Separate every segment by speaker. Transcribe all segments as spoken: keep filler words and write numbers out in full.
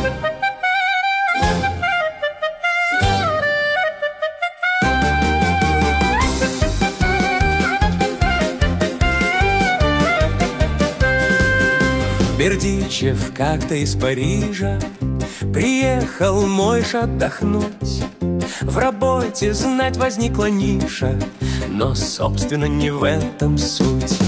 Speaker 1: Бердичев как-то из Парижа приехал Мойша отдохнуть. В работе, знать, возникла ниша, но, собственно, не в этом суть.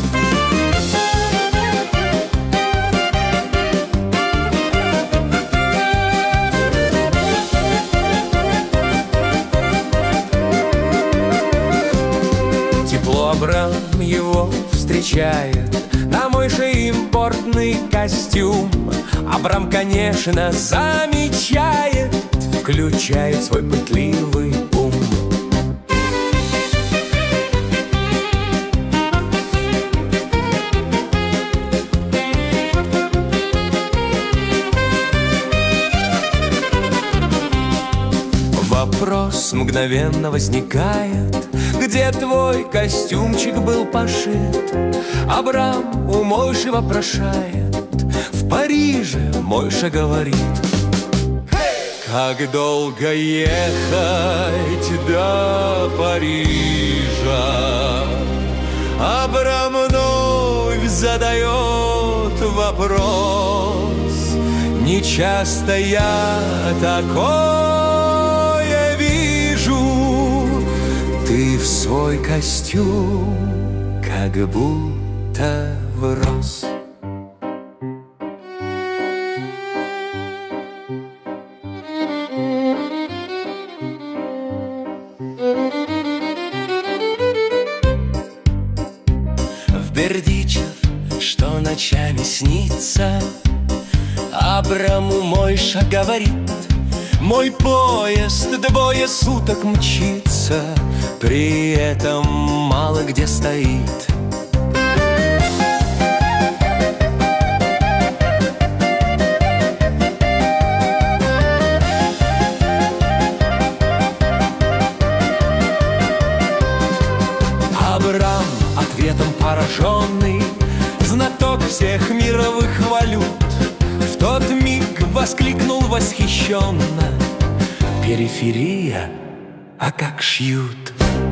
Speaker 1: Тепло Абрам его встречает, на Мойше импортный костюм. Абрам, конечно, замечает, включает свой пытливый ум. Вопрос мгновенно возникает: где твой костюмчик был пошит? Абрам у Мойши вопрошает. В Париже Мойша говорит: как долго ехать до Парижа? Абрам вновь задает вопрос: не часто я такое вижу. Ты в свой костюм как будто врос. В Бердичев, что ночами снится, Абраму Мойша говорит: мой поезд двое суток мчится, при этом мало где стоит. Абрам ответом пораженный, знаток всех мировых валют, в тот миг воскликнул восхищенно: периферия, а как шьют!